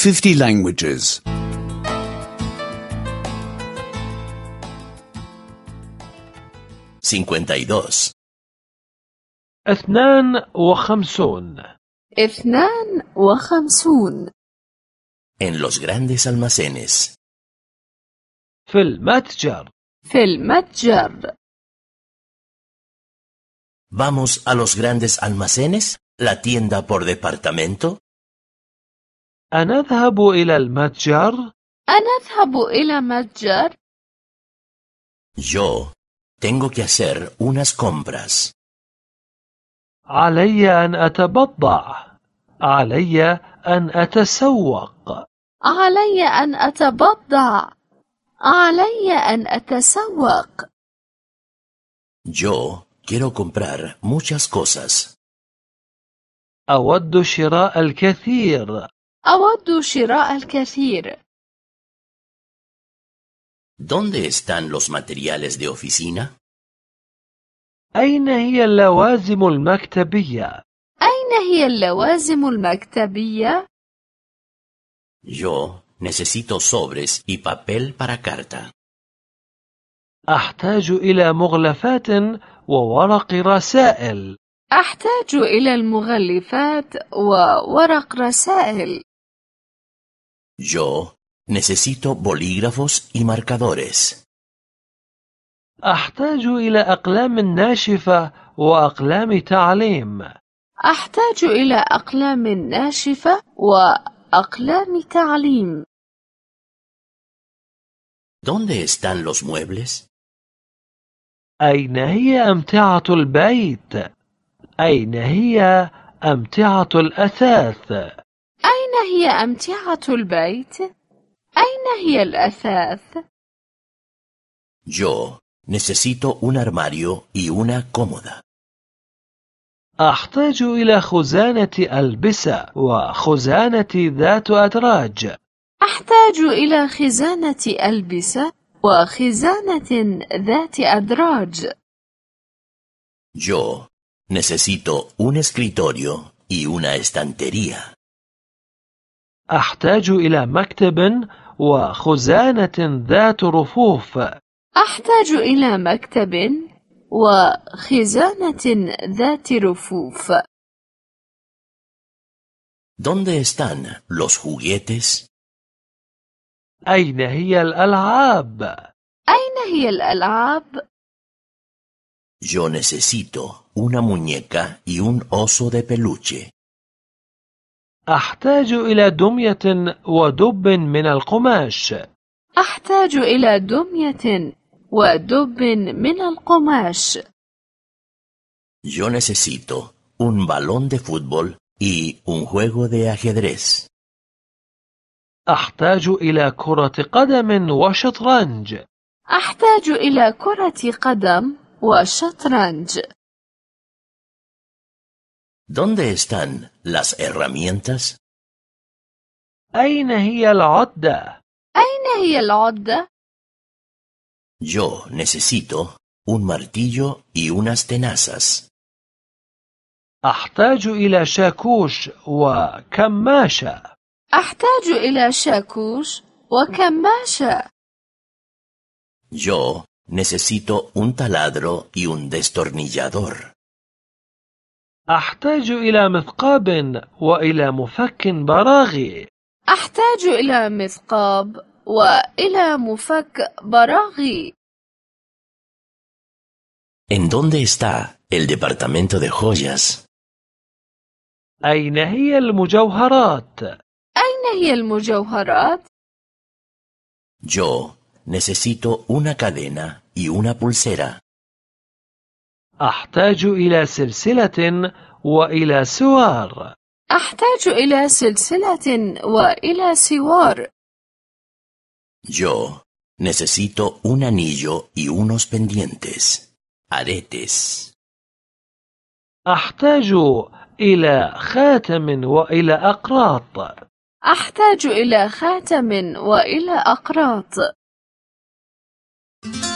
50 languages. 52. 52. 52. En los grandes almacenes. في المتجر. في المتجر. ¿Vamos a los grandes almacenes? ¿La tienda por departamento? أنذهب إلى المتجر؟ أنذهب إلى متجر؟ Yo tengo que hacer unas compras. علي أن أتبضع. علي أن أتسوق. علي أن أتبضع. علي أن أتسوق. Yo quiero comprar muchas cosas. أود شراء الكثير. أود شراء الكثير. ¿Dónde están los materiales de oficina? أين هي اللوازم المكتبية؟ أين هي اللوازم المكتبية؟ Yo necesito sobres y papel para carta. أحتاج إلى مغلفات وورق رسائل. أحتاج إلى المغلفات وورق رسائل. Yo necesito bolígrafos y marcadores. أحتاج إلى أقلام ناشفة وأقلام تعليم. أحتاج إلى أقلام ناشفة وأقلام تعليم. ¿Dónde están los muebles? أين هي أمتعة البيت؟ أين هي أمتعة الأثاث؟ أين هي أمتعة البيت؟ أين هي الأثاث؟ Yo necesito un armario y una cómoda. أحتاج إلى خزانة ألبسة وخزانة ذات أدراج. أحتاج إلى خزانة ألبسة وخزانة ذات أدراج. Yo necesito un escritorio y una estantería. أحتاج إلى مكتب وخزانة ذات رفوف. أحتاج إلى مكتب وخزانة ذات رفوف. ¿Dónde están los juguetes? أين هي الألعاب؟ أين هي الألعاب؟ Yo necesito una muñeca y un oso de peluche. أحتاج إلى دمية ودب من القماش. أحتاج إلى دمية ودب من القماش. Yo necesito un balón de fútbol y un juego de ajedrez. أحتاج إلى كرة قدم وشطرنج. أحتاج إلى كرة قدم وشطرنج. ¿Dónde están las herramientas? أين هي العدة؟ أين هي العدة؟ Yo necesito un martillo y unas tenazas. أحتاج إلى شاكوش وكماشة. أحتاج إلى شاكوش وكماشة. Yo necesito un taladro y un destornillador. أحتاج إلى مثقاب وإلى مفك براغي. أحتاج إلى مثقاب وإلى مفك براغي. ¿En dónde está el departamento de joyas? أين هي المجوهرات؟ أين هي المجوهرات؟ Yo necesito una cadena y una pulsera. أحتاج إلى سلسلة وإلى سوار. أحتاج إلى سلسلة وإلى سوار. Yo necesito un anillo y unos pendientes. Aretes. أحتاج إلى خاتم وإلى أقراط. أحتاج إلى خاتم وإلى أقراط.